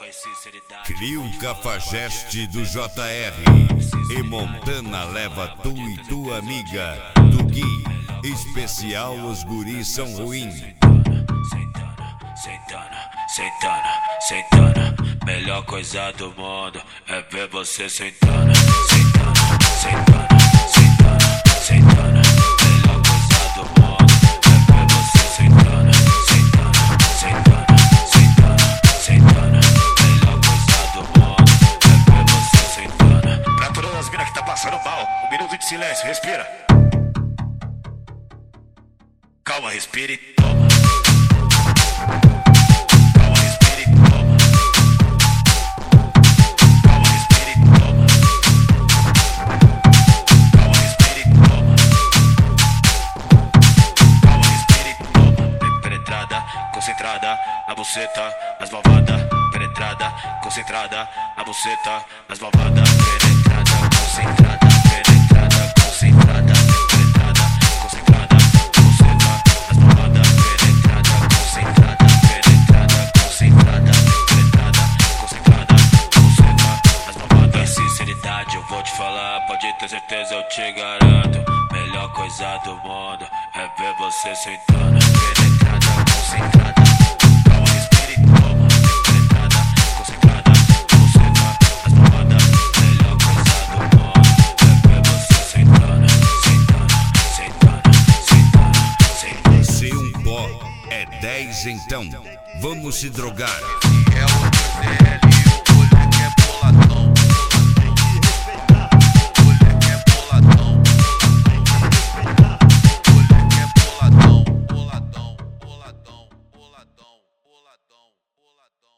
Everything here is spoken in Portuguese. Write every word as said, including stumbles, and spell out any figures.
Cria um cafajeste do J R e Montana leva tu e tua amiga do Gui. Especial Os Guris São Ruins. Sentana, sentana, sentana. Melhor coisa do mundo é ver você sentana. Sentana, sentana, sentana, sentana. Melhor coisa do mundo é ver você sentana. Sentana, sentana, sentana, sentana. Melhor coisa do mundo é ver você sentana. Pra todas as minas que tá passando mal, um minuto de silêncio, respira. Calma, respira e toma. Calma, respira e toma. Calma, respira e toma. Calma, respira e toma. Calma, respira e toma. Penetrada, concentrada, na buceta, nas malvadas. Penetrada, concentrada, na buceta, nas malvadas. Penetrada, concentrada, penetrada, concentrada. Eu vou te falar, pode ter certeza, eu te garanto. Melhor coisa do mundo é ver você sentando. Penetrada, concentrada. Calma, respira e toma. Penetrada, concentrada. Você tá nas malvadas. Melhor coisa do mundo é ver você sentando. Sentando, sentando, sentando, sentando. Se um pó é dez, então vamos se drogar. É o